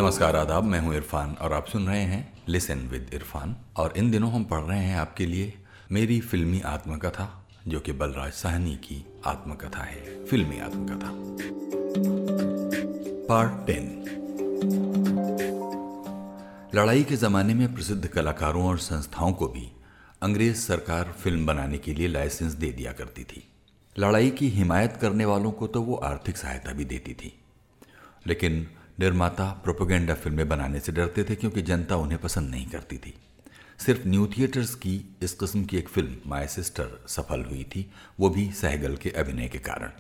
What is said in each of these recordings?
नमस्कार आदाब, मैं हूं इरफान और आप सुन रहे हैं लिसन विद इरफान। और इन दिनों हम पढ़ रहे हैं आपके लिए मेरी फिल्मी आत्मकथा, जो कि बलराज साहनी की आत्मकथा है, फिल्मी आत्मकथा। पार्ट 10। लड़ाई के ज़माने में प्रसिद्ध कलाकारों और संस्थाओं को भी अंग्रेज सरकार फिल्म बनाने के लिए लाइसेंस दे दिया करती थी। लड़ाई की हिमायत करने वालों को तो वो आर्थिक सहायता भी देती थी, लेकिन निर्माता प्रोपेगेंडा फिल्में बनाने से डरते थे क्योंकि जनता उन्हें पसंद नहीं करती थी। सिर्फ न्यू थिएटर्स की इस किस्म की एक फिल्म माय सिस्टर सफल हुई थी, वो भी सहगल के अभिनय के कारण।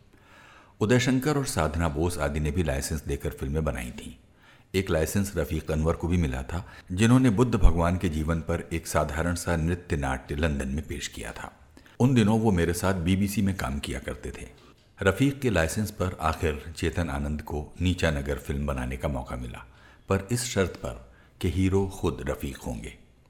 उदय शंकर और साधना बोस आदि ने भी लाइसेंस देकर फिल्में बनाई थीं। एक लाइसेंस रफीक अनवर को भी मिला था, जिन्होंने बुद्ध भगवान के जीवन पर एक साधारण सा नृत्य नाट्य लंदन में पेश किया था। उन दिनों वो मेरे साथ बीबीसी में काम किया करते थे। रफीक के लाइसेंस पर आखिर चेतन आनंद को नीचा नगर फिल्म बनाने का मौका मिला, पर इस शर्त पर कि हीरो खुद रफीक होंगे।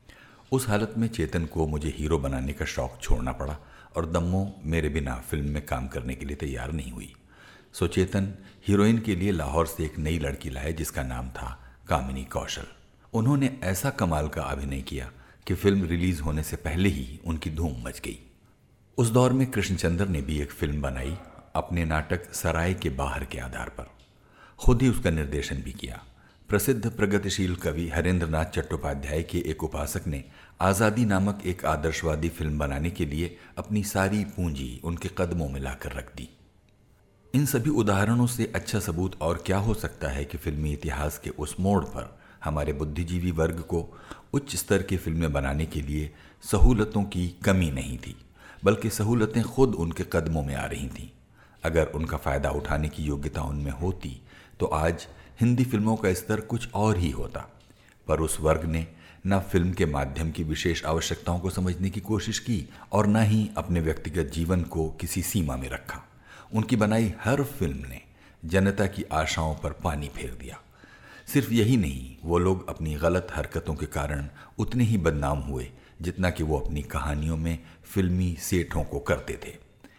उस हालत में चेतन को मुझे हीरो बनाने का शौक छोड़ना पड़ा और दम्मो मेरे बिना फिल्म में काम करने के लिए तैयार नहीं हुई। सो चेतन हीरोइन के लिए लाहौर से एक नई लड़की लाए जिसका नाम था कामिनी कौशल। उन्होंने ऐसा कमाल का अभिनय किया कि फिल्म रिलीज होने से पहले ही उनकी धूम मच गई। उस दौर में कृष्णचंद्र ने भी एक फिल्म बनाई अपने नाटक सराय के बाहर के आधार पर। खुद ही उसका निर्देशन भी किया। प्रसिद्ध प्रगतिशील कवि हरेंद्र नाथ चट्टोपाध्याय के एक उपासक ने आज़ादी नामक एक आदर्शवादी फिल्म बनाने के लिए अपनी सारी पूंजी उनके कदमों में लाकर रख दी। इन सभी उदाहरणों से अच्छा सबूत और क्या हो सकता है कि फिल्मी इतिहास के उस मोड़ पर हमारे बुद्धिजीवी वर्ग को उच्च स्तर की फिल्में बनाने के लिए सहूलतों की कमी नहीं थी, बल्कि सहूलतें खुद उनके कदमों में आ रही थीं। अगर उनका फ़ायदा उठाने की योग्यता उनमें होती तो आज हिंदी फिल्मों का स्तर कुछ और ही होता। पर उस वर्ग ने न फिल्म के माध्यम की विशेष आवश्यकताओं को समझने की कोशिश की और न ही अपने व्यक्तिगत जीवन को किसी सीमा में रखा। उनकी बनाई हर फिल्म ने जनता की आशाओं पर पानी फेर दिया। सिर्फ यही नहीं, वो लोग अपनी गलत हरकतों के कारण उतने ही बदनाम हुए जितना कि वो अपनी कहानियों में फिल्मी सेठों को करते थे।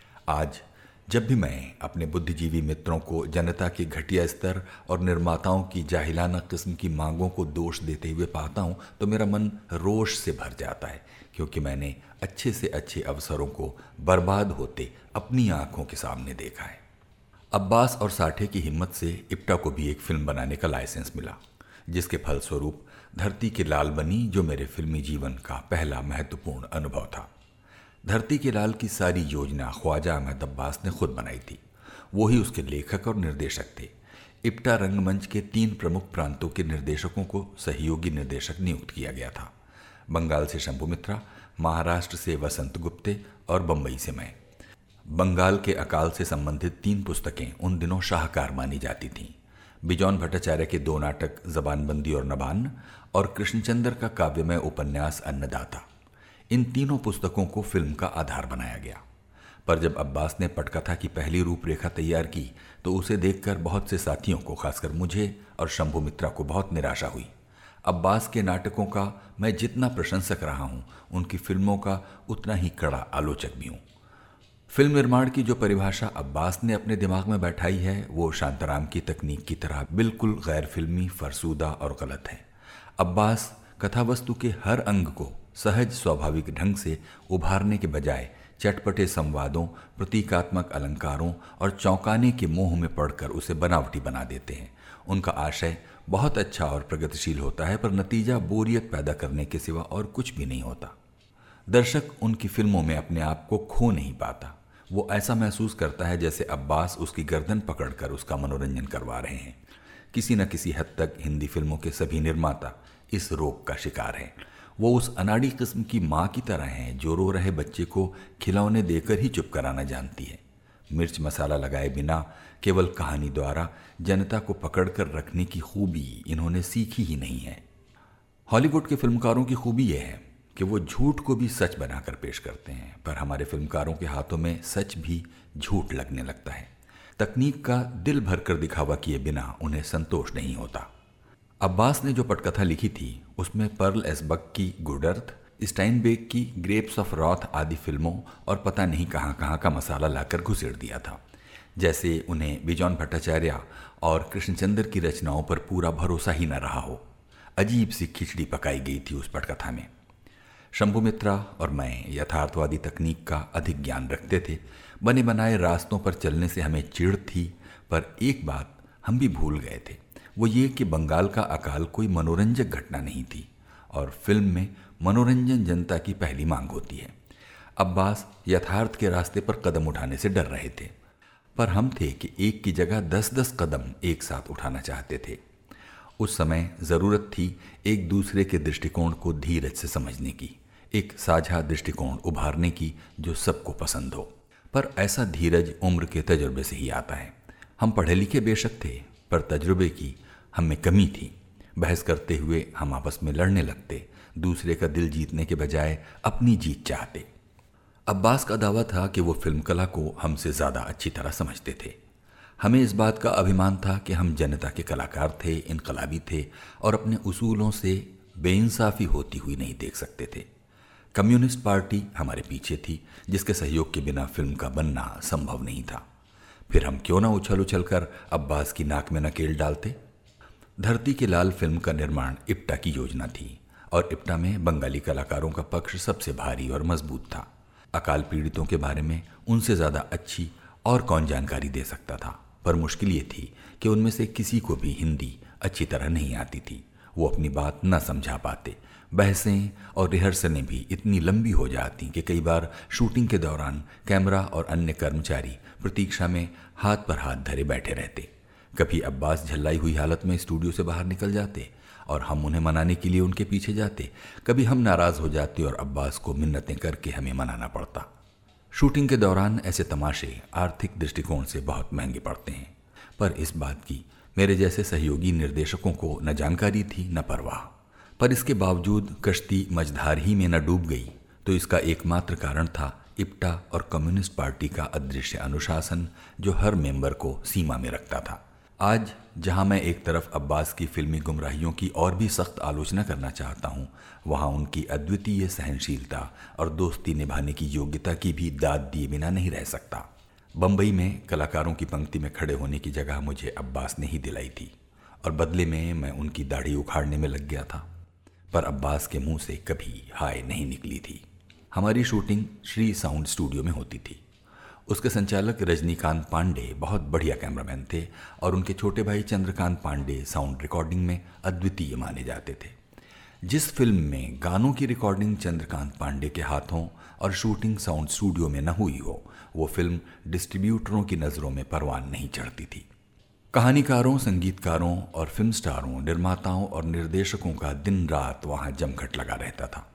आज जब भी मैं अपने बुद्धिजीवी मित्रों को जनता के घटिया स्तर और निर्माताओं की जाहिलाना किस्म की मांगों को दोष देते हुए पाता हूँ तो मेरा मन रोष से भर जाता है, क्योंकि मैंने अच्छे से अच्छे अवसरों को बर्बाद होते अपनी आंखों के सामने देखा है। अब्बास और साठे की हिम्मत से इप्टा को भी एक फिल्म बनाने का लाइसेंस मिला, जिसके फलस्वरूप धरती के लाल बनी, जो मेरे फिल्मी जीवन का पहला महत्वपूर्ण अनुभव था। धरती के लाल की सारी योजना ख्वाजा अहमद अब्बास ने खुद बनाई थी। वो ही उसके लेखक और निर्देशक थे। इप्टा रंगमंच के 3 प्रमुख प्रांतों के निर्देशकों को सहयोगी निर्देशक नियुक्त किया गया था। बंगाल से शंभू मित्रा, महाराष्ट्र से वसंत गुप्ते और बम्बई से मैं। बंगाल के अकाल से संबंधित 3 पुस्तकें उन दिनों शाहकार मानी जाती थीं। बिजौन भट्टाचार्य के 2 नाटक जबानबंदी और नबान और कृष्णचंद्र का काव्यमय उपन्यास अन्नदाता। इन तीनों पुस्तकों को फिल्म का आधार बनाया गया। पर जब अब्बास ने पटकथा की पहली रूपरेखा तैयार की तो उसे देखकर बहुत से साथियों को, खासकर मुझे और शंभू मित्रा को, बहुत निराशा हुई। अब्बास के नाटकों का मैं जितना प्रशंसक रहा हूँ, उनकी फिल्मों का उतना ही कड़ा आलोचक भी हूँ। फिल्म निर्माण की जो परिभाषा अब्बास ने अपने दिमाग में बैठाई है, वो शांताराम की तकनीक की तरह बिल्कुल गैर फिल्मी, फरसूदा और गलत है। अब्बास कथावस्तु के हर अंग को सहज स्वाभाविक ढंग से उभारने के बजाय चटपटे संवादों, प्रतीकात्मक अलंकारों और चौंकाने के मोह में पड़कर उसे बनावटी बना देते हैं। उनका आशय बहुत अच्छा और प्रगतिशील होता है, पर नतीजा बोरियत पैदा करने के सिवा और कुछ भी नहीं होता। दर्शक उनकी फिल्मों में अपने आप को खो नहीं पाता। वो ऐसा महसूस करता है जैसे अब्बास उसकी गर्दन पकड़कर उसका मनोरंजन करवा रहे हैं। किसी न किसी हद तक हिंदी फिल्मों के सभी निर्माता इस रोग का शिकार हैं। वो उस अनाड़ी किस्म की माँ की तरह हैं जो रो रहे बच्चे को खिलौने देकर ही चुप कराना जानती है। मिर्च मसाला लगाए बिना केवल कहानी द्वारा जनता को पकड़कर रखने की खूबी इन्होंने सीखी ही नहीं है। हॉलीवुड के फिल्मकारों की खूबी यह है कि वो झूठ को भी सच बनाकर पेश करते हैं, पर हमारे फिल्मकारों के हाथों में सच भी झूठ लगने लगता है। तकनीक का दिल भरकर दिखावा किए बिना उन्हें संतोष नहीं होता। अब्बास ने जो पटकथा लिखी थी उसमें पर्ल एसबक की गुड अर्थ, स्टाइनबेक की ग्रेप्स ऑफ रॉथ आदि फिल्मों और पता नहीं कहाँ कहाँ का मसाला लाकर घुसेड़ दिया था। जैसे उन्हें बिजॉन भट्टाचार्य और कृष्णचंद्र की रचनाओं पर पूरा भरोसा ही न रहा हो। अजीब सी खिचड़ी पकाई गई थी उस पटकथा में। शंभु मित्रा और मैं यथार्थवादी तकनीक का अधिक ज्ञान रखते थे। बने बनाए रास्तों पर चलने से हमें चिढ़ थी, पर एक बात हम भी भूल गए थे, वो ये कि बंगाल का अकाल कोई मनोरंजक घटना नहीं थी और फिल्म में मनोरंजन जनता की पहली मांग होती है। अब्बास यथार्थ के रास्ते पर कदम उठाने से डर रहे थे, पर हम थे कि एक की जगह 10-10 कदम एक साथ उठाना चाहते थे। उस समय ज़रूरत थी एक दूसरे के दृष्टिकोण को धीरज से समझने की, एक साझा दृष्टिकोण उभारने की जो सबको पसंद हो। पर ऐसा धीरज उम्र के तजुर्बे से ही आता है। हम पढ़े लिखे बेशक थे, पर तजुर्बे की हम में कमी थी। बहस करते हुए हम आपस में लड़ने लगते, दूसरे का दिल जीतने के बजाय अपनी जीत चाहते। अब्बास का दावा था कि वो फिल्म कला को हमसे ज़्यादा अच्छी तरह समझते थे। हमें इस बात का अभिमान था कि हम जनता के कलाकार थे, इनकलाबी थे और अपने उसूलों से बेइंसाफ़ी होती हुई नहीं देख सकते थे। कम्युनिस्ट पार्टी हमारे पीछे थी, जिसके सहयोग के बिना फिल्म का बनना संभव नहीं था। फिर हम क्यों ना उछल उछल कर अब्बास की नाक में नकेल डालते। धरती के लाल फिल्म का निर्माण इप्टा की योजना थी और इप्टा में बंगाली कलाकारों का पक्ष सबसे भारी और मजबूत था। अकाल पीड़ितों के बारे में उनसे ज़्यादा अच्छी और कौन जानकारी दे सकता था, पर मुश्किल ये थी कि उनमें से किसी को भी हिंदी अच्छी तरह नहीं आती थी। वो अपनी बात न समझा पाते। बहसें और रिहर्सलें भी इतनी लंबी हो जाती कि कई बार शूटिंग के दौरान कैमरा और अन्य कर्मचारी प्रतीक्षा में हाथ पर हाथ धरे बैठे रहते। कभी अब्बास झल्लाई हुई हालत में स्टूडियो से बाहर निकल जाते और हम उन्हें मनाने के लिए उनके पीछे जाते। कभी हम नाराज़ हो जाते और अब्बास को मिन्नतें करके हमें मनाना पड़ता। शूटिंग के दौरान ऐसे तमाशे आर्थिक दृष्टिकोण से बहुत महंगे पड़ते हैं, पर इस बात की मेरे जैसे सहयोगी निर्देशकों को न जानकारी थी न परवाह। पर इसके बावजूद कश्ती मझधार ही में न डूब गई तो इसका एकमात्र कारण था इप्टा और कम्युनिस्ट पार्टी का अदृश्य अनुशासन, जो हर मेंबर को सीमा में रखता था। आज जहां मैं एक तरफ अब्बास की फिल्मी गुमराहियों की और भी सख्त आलोचना करना चाहता हूं, वहां उनकी अद्वितीय सहनशीलता और दोस्ती निभाने की योग्यता की भी दाद दिए बिना नहीं रह सकता। बम्बई में कलाकारों की पंक्ति में खड़े होने की जगह मुझे अब्बास ने ही दिलाई थी और बदले में मैं उनकी दाढ़ी उखाड़ने में लग गया था, पर अब्बास के मुंह से कभी हाय नहीं निकली थी। हमारी शूटिंग श्री साउंड स्टूडियो में होती थी। उसके संचालक रजनीकांत पांडे बहुत बढ़िया कैमरामैन थे और उनके छोटे भाई चंद्रकांत पांडे साउंड रिकॉर्डिंग में अद्वितीय माने जाते थे। जिस फिल्म में गानों की रिकॉर्डिंग चंद्रकांत पांडे के हाथों और शूटिंग साउंड स्टूडियो में न हुई हो, वो फिल्म डिस्ट्रीब्यूटरों की नज़रों में परवान नहीं चढ़ती थी। कहानीकारों, संगीतकारों और फिल्म स्टारों, निर्माताओं और निर्देशकों का दिन रात वहाँ जमघट लगा रहता था।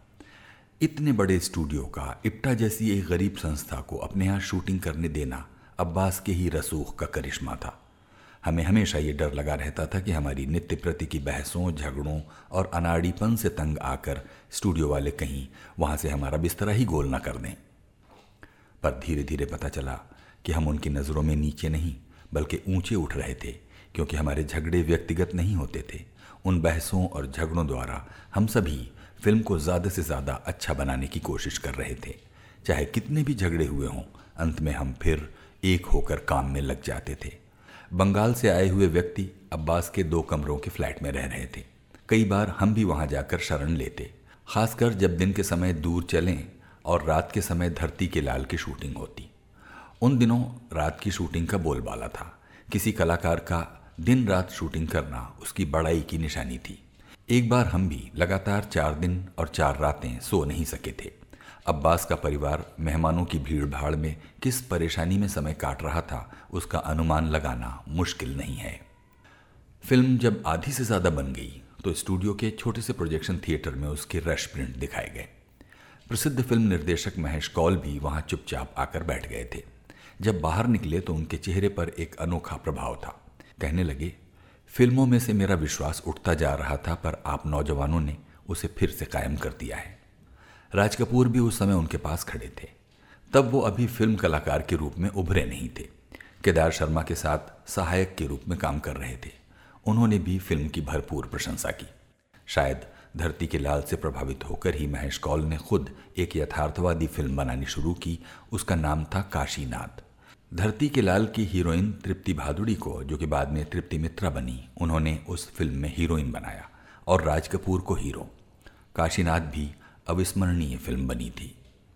इतने बड़े स्टूडियो का इप्टा जैसी एक गरीब संस्था को अपने यहाँ शूटिंग करने देना अब्बास के ही रसूख का करिश्मा था। हमें हमेशा ये डर लगा रहता था कि हमारी नित्य प्रति की बहसों, झगड़ों और अनाड़ीपन से तंग आकर स्टूडियो वाले कहीं वहाँ से हमारा बिस्तरा ही गोल न कर दें। पर धीरे धीरे पता चला कि हम उनकी नज़रों में नीचे नहीं बल्कि ऊंचे उठ रहे थे, क्योंकि हमारे झगड़े व्यक्तिगत नहीं होते थे। उन बहसों और झगड़ों द्वारा हम सभी फिल्म को ज़्यादा से ज़्यादा अच्छा बनाने की कोशिश कर रहे थे। चाहे कितने भी झगड़े हुए हों, अंत में हम फिर एक होकर काम में लग जाते थे। बंगाल से आए हुए व्यक्ति अब्बास के 2 कमरों के फ्लैट में रह रहे थे। कई बार हम भी वहाँ जाकर शरण लेते, खासकर जब दिन के समय दूर चलें और रात के समय धरती के लाल की शूटिंग होती। उन दिनों रात की शूटिंग का बोलबाला था। किसी कलाकार का दिन रात शूटिंग करना उसकी बड़ाई की निशानी थी। एक बार हम भी लगातार 4 दिन और 4 रातें सो नहीं सके थे। अब्बास का परिवार मेहमानों की भीड़ भाड़ में किस परेशानी में समय काट रहा था, उसका अनुमान लगाना मुश्किल नहीं है। फिल्म जब आधी से ज़्यादा बन गई तो स्टूडियो के छोटे से प्रोजेक्शन थिएटर में उसके रश प्रिंट दिखाए गए। प्रसिद्ध फिल्म निर्देशक महेश कौल भी वहाँ चुपचाप आकर बैठ गए थे। जब बाहर निकले तो उनके चेहरे पर एक अनोखा प्रभाव था। कहने लगे, फिल्मों में से मेरा विश्वास उठता जा रहा था, पर आप नौजवानों ने उसे फिर से कायम कर दिया है। राज कपूर भी उस समय उनके पास खड़े थे। तब वो अभी फिल्म कलाकार के रूप में उभरे नहीं थे। केदार शर्मा के साथ सहायक के रूप में काम कर रहे थे। उन्होंने भी फिल्म की भरपूर प्रशंसा की। शायद धरती के लाल से प्रभावित होकर ही महेश कौल ने खुद एक यथार्थवादी फिल्म बनानी शुरू की। उसका नाम था काशीनाथ। धरती के लाल की हीरोइन तृप्ति भादुड़ी को, जो कि बाद में तृप्ति मित्रा बनी, उन्होंने उस फिल्म में हीरोइन बनाया और राज कपूर को हीरो। काशीनाथ भी अविस्मरणीय फिल्म बनी थी।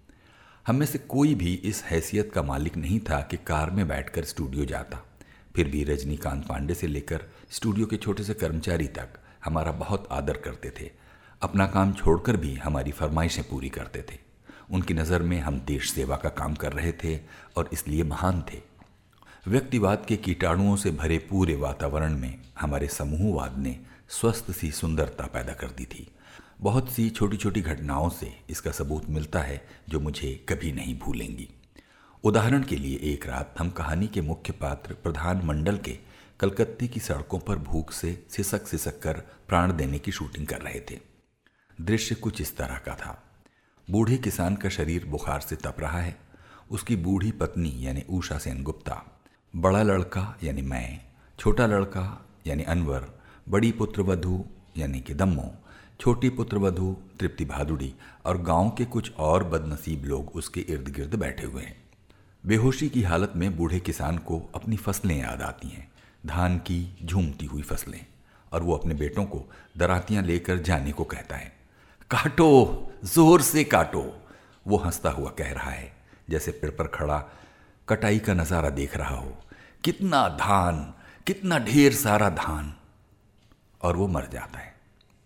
हम में से कोई भी इस हैसियत का मालिक नहीं था कि कार में बैठकर स्टूडियो जाता। फिर भी रजनीकांत पांडे से लेकर स्टूडियो के छोटे से कर्मचारी तक हमारा बहुत आदर करते थे। अपना काम छोड़कर भी हमारी फरमाइशें पूरी करते थे। उनकी नज़र में हम देश सेवा का काम कर रहे थे और इसलिए महान थे। व्यक्तिवाद के कीटाणुओं से भरे पूरे वातावरण में हमारे समूहवाद ने स्वस्थ सी सुंदरता पैदा कर दी थी। बहुत सी छोटी छोटी घटनाओं से इसका सबूत मिलता है जो मुझे कभी नहीं भूलेंगी। उदाहरण के लिए, एक रात हम कहानी के मुख्य पात्र प्रधान मंडल के कलकत्ते की सड़कों पर भूख से सिसक सिसक कर प्राण देने की शूटिंग कर रहे थे। दृश्य कुछ इस तरह का था। बूढ़े किसान का शरीर बुखार से तप रहा है। उसकी बूढ़ी पत्नी यानी उषा सेन गुप्ता, बड़ा लड़का यानी मैं, छोटा लड़का यानी अनवर, बड़ी पुत्रवधू यानी कि दम्मो, छोटी पुत्रवधू तृप्ति भादुड़ी और गांव के कुछ और बदनसीब लोग उसके इर्द गिर्द बैठे हुए हैं। बेहोशी की हालत में बूढ़े किसान को अपनी फसलें याद आती हैं, धान की झूमती हुई फसलें, और वो अपने बेटों को दरातियां लेकर जाने को कहता है। काटो, जोर से काटो, वो हंसता हुआ कह रहा है, जैसे पेड़ पर खड़ा कटाई का नज़ारा देख रहा हो। कितना धान, कितना ढेर सारा धान, और वो मर जाता है।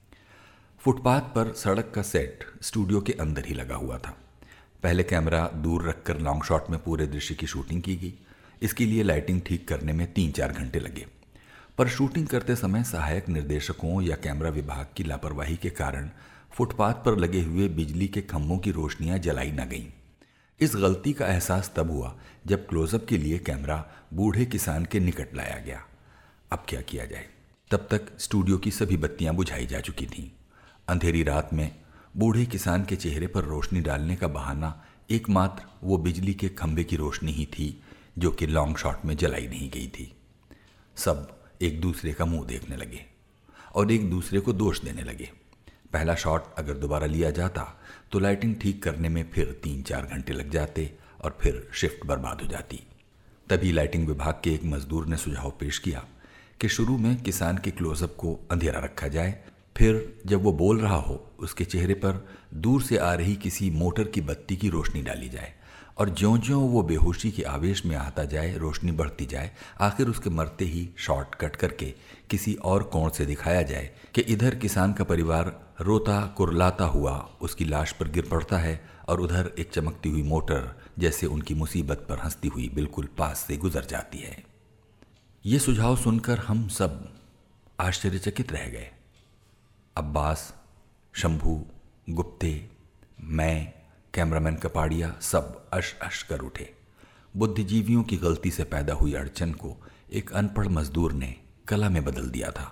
फुटपाथ पर सड़क का सेट स्टूडियो के अंदर ही लगा हुआ था। पहले कैमरा दूर रखकर लॉन्ग शॉट में पूरे दृश्य की शूटिंग की गई। इसके लिए लाइटिंग ठीक करने में 3-4 घंटे लगे, पर शूटिंग करते समय सहायक निर्देशकों या कैमरा विभाग की लापरवाही के कारण फुटपाथ पर लगे हुए बिजली के खंभों की रोशनियां जलाई न गईं। इस गलती का एहसास तब हुआ जब क्लोजअप के लिए कैमरा बूढ़े किसान के निकट लाया गया। अब क्या किया जाए? तब तक स्टूडियो की सभी बत्तियां बुझाई जा चुकी थीं। अंधेरी रात में बूढ़े किसान के चेहरे पर रोशनी डालने का बहाना एकमात्र वो बिजली के खंभे की रोशनी ही थी, जो कि लॉन्ग शॉट में जलाई नहीं गई थी। सब एक दूसरे का मुंह देखने लगे और एक दूसरे को दोष देने लगे। पहला शॉट अगर दोबारा लिया जाता तो लाइटिंग ठीक करने में फिर 3-4 घंटे लग जाते और फिर शिफ्ट बर्बाद हो जाती। तभी लाइटिंग विभाग के एक मजदूर ने सुझाव पेश किया कि शुरू में किसान के क्लोजअप को अंधेरा रखा जाए, फिर जब वो बोल रहा हो उसके चेहरे पर दूर से आ रही किसी मोटर की बत्ती की रोशनी डाली जाए, और ज्यों-ज्यों वो बेहोशी के आवेश में आता जाए रोशनी बढ़ती जाए। आखिर उसके मरते ही शॉट कट करके किसी और कोण से दिखाया जाए कि इधर किसान का परिवार रोता कुरलाता हुआ उसकी लाश पर गिर पड़ता है और उधर एक चमकती हुई मोटर जैसे उनकी मुसीबत पर हंसती हुई बिल्कुल पास से गुजर जाती है। ये सुझाव सुनकर हम सब आश्चर्यचकित रह गए। अब्बास, शंभू, गुप्ते, मैं, कैमरामैन कपाड़िया सब अश अश कर उठे। बुद्धिजीवियों की गलती से पैदा हुई अड़चन को एक अनपढ़ मजदूर ने कला में बदल दिया था।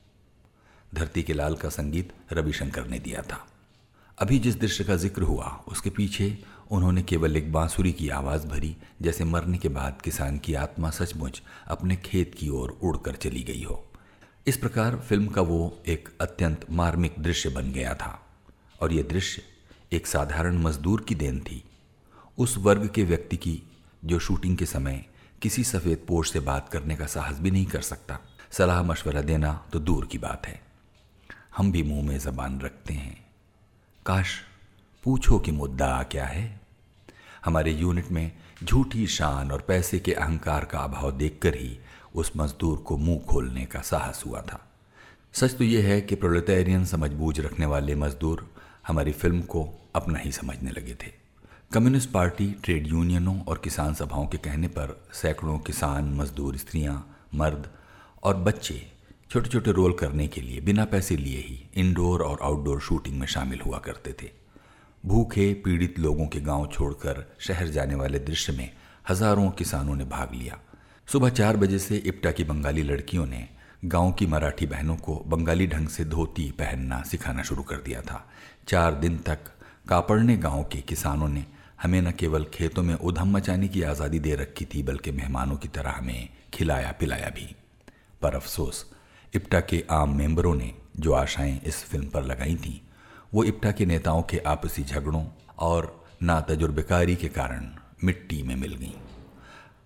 धरती के लाल का संगीत रविशंकर ने दिया था। अभी जिस दृश्य का जिक्र हुआ उसके पीछे उन्होंने केवल एक बांसुरी की आवाज़ भरी, जैसे मरने के बाद किसान की आत्मा सचमुच अपने खेत की ओर उड़कर चली गई हो। इस प्रकार फिल्म का वो एक अत्यंत मार्मिक दृश्य बन गया था। और ये दृश्य एक साधारण मजदूर की देन थी, उस वर्ग के व्यक्ति की जो शूटिंग के समय किसी सफ़ेद पोश से बात करने का साहस भी नहीं कर सकता। सलाह मशवरा देना तो दूर की बात है, हम भी मुंह में ज़बान रखते हैं। काश पूछो कि मुद्दा क्या है। हमारे यूनिट में झूठी शान और पैसे के अहंकार का अभाव देखकर ही उस मजदूर को मुंह खोलने का साहस हुआ था। सच तो यह है कि प्रोलेटारियन समझबूझ रखने वाले मजदूर हमारी फिल्म को अपना ही समझने लगे थे। कम्युनिस्ट पार्टी, ट्रेड यूनियनों और किसान सभाओं के कहने पर सैकड़ों किसान, मजदूर, स्त्रियां, मर्द और बच्चे छोटे छोटे रोल करने के लिए बिना पैसे लिए ही इंडोर और आउटडोर शूटिंग में शामिल हुआ करते थे। भूखे पीड़ित लोगों के गांव छोड़कर शहर जाने वाले दृश्य में हजारों किसानों ने भाग लिया। सुबह 4 बजे से इप्टा की बंगाली लड़कियों ने गांव की मराठी बहनों को बंगाली ढंग से धोती पहनना सिखाना शुरू कर दिया था। 4 दिन तक कापड़ने गांव के किसानों ने हमें न केवल खेतों में उधम मचाने की आज़ादी दे रखी थी, बल्कि मेहमानों की तरह हमें खिलाया पिलाया भी। पर अफसोस, इप्टा के आम मेंबरों ने जो आशाएं इस फिल्म पर लगाई थीं, वो इप्टा के नेताओं के आपसी झगड़ों और नातजुर्बेकारी के कारण मिट्टी में मिल गईं।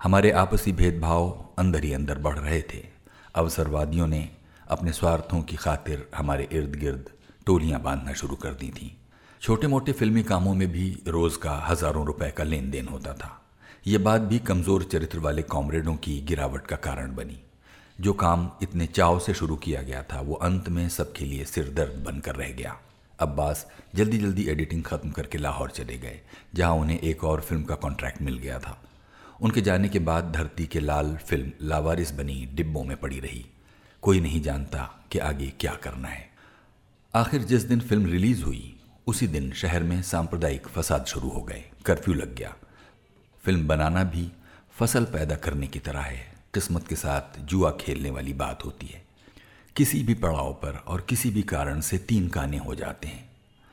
हमारे आपसी भेदभाव अंदर ही अंदर बढ़ रहे थे। अवसरवादियों ने अपने स्वार्थों की खातिर हमारे इर्द गिर्द टोलियां बांधना शुरू कर दी थीं। छोटे मोटे फिल्मी कामों में भी रोज का हजारों रुपए का लेन देन होता था। ये बात भी कमजोर चरित्र वाले कॉमरेडों की गिरावट का कारण बनी। जो काम इतने चाव से शुरू किया गया था वो अंत में सबके लिए सिरदर्द बनकर रह गया। अब्बास जल्दी जल्दी एडिटिंग खत्म करके लाहौर चले गए, जहां उन्हें एक और फिल्म का कॉन्ट्रैक्ट मिल गया था। उनके जाने के बाद धरती के लाल फिल्म लावारिस बनी डिब्बों में पड़ी रही। कोई नहीं जानता कि आगे क्या करना है। आखिर जिस दिन फिल्म रिलीज हुई उसी दिन शहर में सांप्रदायिक फसाद शुरू हो गए। कर्फ्यू लग गया। फिल्म बनाना भी फसल पैदा करने की तरह है। किस्मत के साथ जुआ खेलने वाली बात होती है। किसी भी पड़ाव पर और किसी भी कारण से 3 काने हो जाते हैं।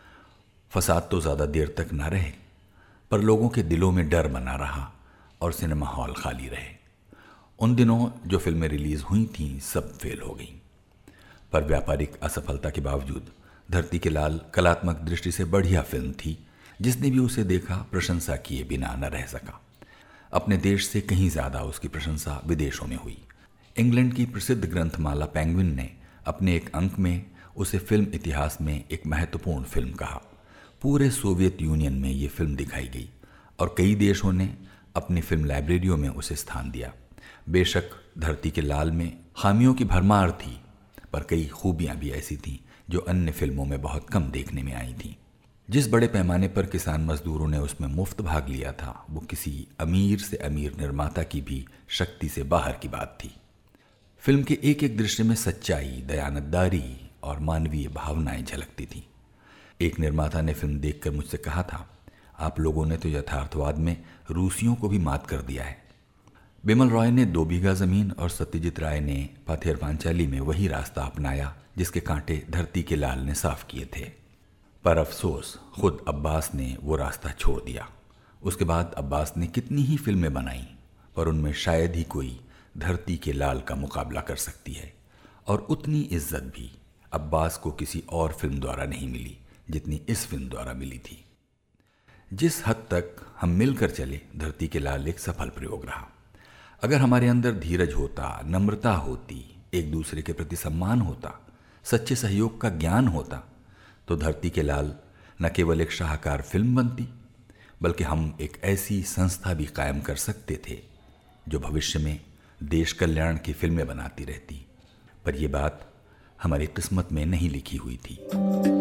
फसाद तो ज़्यादा देर तक ना रहे, पर लोगों के दिलों में डर बना रहा और सिनेमा हॉल खाली रहे। उन दिनों जो फिल्में रिलीज़ हुई थीं सब फेल हो गईं। पर व्यापारिक असफलता के बावजूद धरती के लाल कलात्मक दृष्टि से बढ़िया फिल्म थी। जिसने भी उसे देखा प्रशंसा किए बिना न रह सका। अपने देश से कहीं ज़्यादा उसकी प्रशंसा विदेशों में हुई। इंग्लैंड की प्रसिद्ध ग्रंथमाला पेंगुइन ने अपने एक अंक में उसे फिल्म इतिहास में एक महत्वपूर्ण फिल्म कहा। पूरे सोवियत यूनियन में ये फिल्म दिखाई गई और कई देशों ने अपनी फिल्म लाइब्रेरियों में उसे स्थान दिया। बेशक धरती के लाल में खामियों की भरमार थी, पर कई खूबियां भी ऐसी थीं जो अन्य फिल्मों में बहुत कम देखने में आई थीं। जिस बड़े पैमाने पर किसान मजदूरों ने उसमें मुफ्त भाग लिया था वो किसी अमीर से अमीर निर्माता की भी शक्ति से बाहर की बात थी। फिल्म के एक एक दृश्य में सच्चाई, दयानतदारी और मानवीय भावनाएं झलकती थीं। एक निर्माता ने फिल्म देखकर मुझसे कहा था, आप लोगों ने तो यथार्थवाद में रूसियों को भी मात कर दिया है। बिमल रॉय ने 2 बीघा जमीन और सत्यजीत राय ने पथेर पांचाली में वही रास्ता अपनाया जिसके कांटे धरती के लाल ने साफ किए थे। पर अफसोस खुद अब्बास ने वो रास्ता छोड़ दिया। उसके बाद अब्बास ने कितनी ही फिल्में बनाई, पर उनमें शायद ही कोई धरती के लाल का मुकाबला कर सकती है। और उतनी इज्जत भी अब्बास को किसी और फिल्म द्वारा नहीं मिली जितनी इस फिल्म द्वारा मिली थी। जिस हद तक हम मिलकर चले, धरती के लाल एक सफल प्रयोग रहा। अगर हमारे अंदर धीरज होता, नम्रता होती, एक दूसरे के प्रति सम्मान होता, सच्चे सहयोग का ज्ञान होता, तो धरती के लाल न केवल एक शाहकार फिल्म बनती, बल्कि हम एक ऐसी संस्था भी कायम कर सकते थे जो भविष्य में देश कल्याण की फिल्में बनाती रहती। पर यह बात हमारी किस्मत में नहीं लिखी हुई थी।